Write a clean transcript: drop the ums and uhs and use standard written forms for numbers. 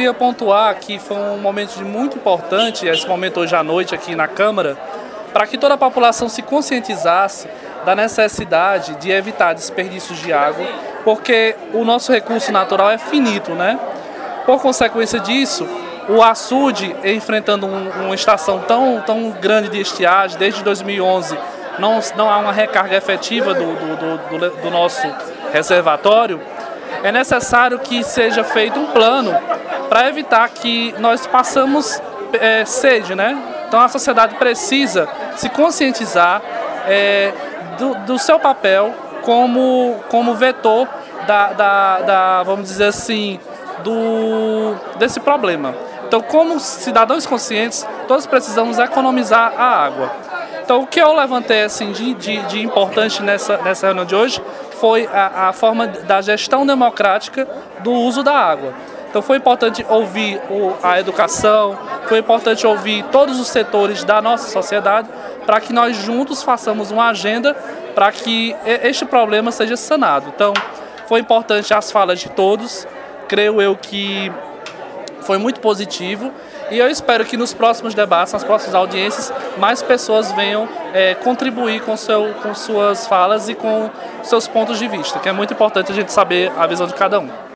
queria pontuar que foi um momento muito importante, esse momento hoje à noite aqui na Câmara, para que toda a população se conscientizasse da necessidade de evitar desperdícios de água, porque o nosso recurso natural é finito, né? Por consequência disso, o açude, enfrentando uma estação tão grande de estiagem, desde 2011, não há uma recarga efetiva do nosso reservatório. É necessário que seja feito um plano para evitar que nós passamos sede, né? Então a sociedade precisa se conscientizar do seu papel como vetor vamos dizer assim, desse problema. Então, como cidadãos conscientes, todos precisamos economizar a água. Então, o que eu levantei assim, de importante nessa reunião de hoje foi a forma da gestão democrática do uso da água. Então, foi importante ouvir a educação, foi importante ouvir todos os setores da nossa sociedade para que nós juntos façamos uma agenda para que este problema seja sanado. Então, foi importante as falas de todos, creio eu que foi muito positivo e eu espero que nos próximos debates, nas próximas audiências, mais pessoas venham contribuir com suas falas e com seus pontos de vista, que é muito importante a gente saber a visão de cada um.